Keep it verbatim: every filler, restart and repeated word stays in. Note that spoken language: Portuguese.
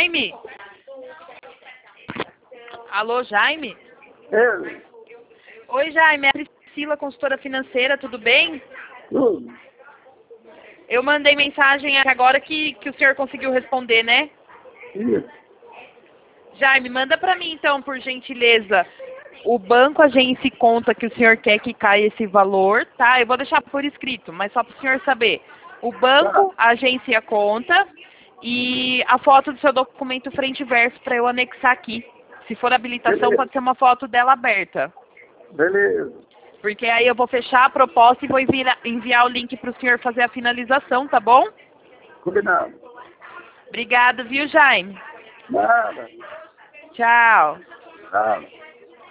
Jaime? Alô, Jaime? É, Oi, Jaime. É a Priscila, consultora financeira, tudo bem? tudo. Eu mandei mensagem agora que, que o senhor conseguiu responder, né? Isso. Jaime, manda para mim então, por gentileza, o banco, agência e conta que o senhor quer que caia esse valor, tá? Eu vou deixar por escrito, mas só para o senhor saber. O banco, a agência e a conta e a foto do seu documento frente e verso para eu anexar aqui. Se for habilitação, Beleza. pode ser uma foto dela aberta. Beleza. Porque aí eu vou fechar a proposta e vou enviar, enviar o link para o senhor fazer a finalização, tá bom? Combinado. Obrigado, viu, Jaime? Nada. Tchau. Nada.